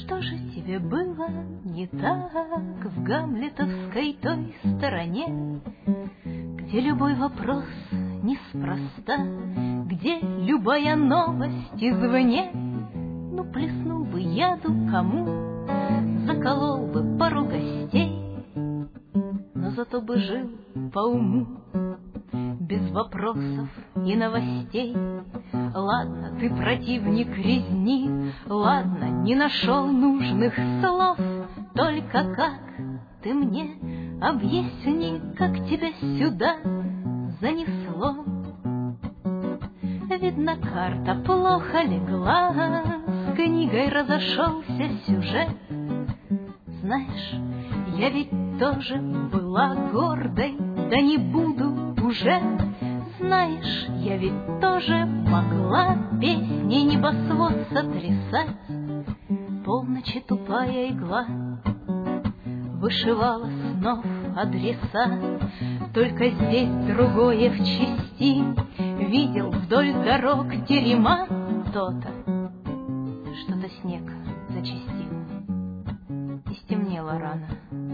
Что же тебе было не так в гамлетовской той стороне, где любой вопрос неспроста, где любая новость извне? Ну, плеснул бы яду кому, заколол бы пару гостей, но зато бы жил по уму, без вопросов и новостей. Ладно, ты противник резни, ладно, не нашел нужных слов, только как ты мне объясни, как тебя сюда занесло? Видно, карта плохо легла, с книгой разошелся сюжет. Знаешь, я ведь тоже была гордой, да не буду уже. Знаешь, я ведь тоже могла песни небосвод сотрясать. Полночи тупая игла вышивала снов адреса. Только здесь другое в чести. Видел вдоль дорог терема то-то. Что-то снег зачастил, и стемнело рано.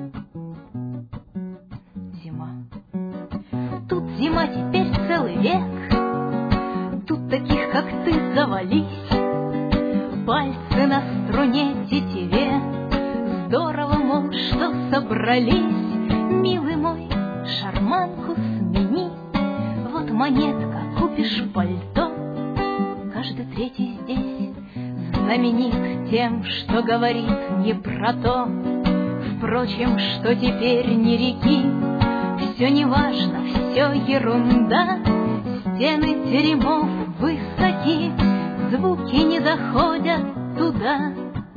Зима. Тут зима теперь целый век, тут таких, как ты, завались. Пальцы на струне тетиве, здорово, мол, что собрались. Милый мой, шарманку смени, вот монетка, купишь пальто. Каждый третий здесь знаменит тем, что говорит не про то. Впрочем, что теперь ни реки, все неважно, все ерунда. Стены теремов высоки, звуки не доходят туда.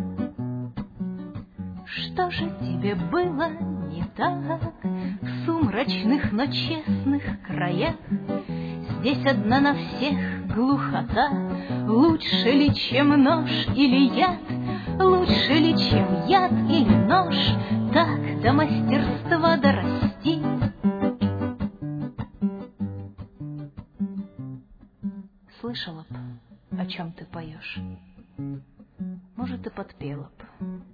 Что же тебе было не так в сумрачных, но честных краях? Здесь одна на всех глухота. Лучше ли, чем нож или яд? Лучше ли, чем яд или нож? Так до мастерства дорасти. Слышала б, о чем ты поешь, может, и подпела б.